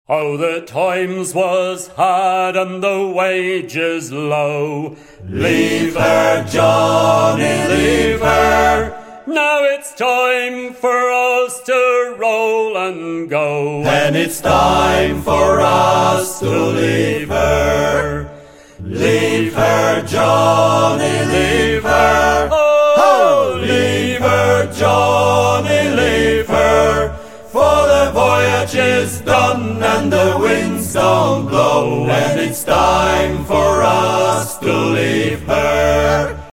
Oh, the times was hard and the wages low. Leave her, Johnny, leave her. Now it's time for us to roll and go. And it's time for us to leave her. Leave her, Johnny, leave her. Oh, leave her, Johnny, leave her. For the voyage is done and the winds don't blow. And it's time for us to leave her.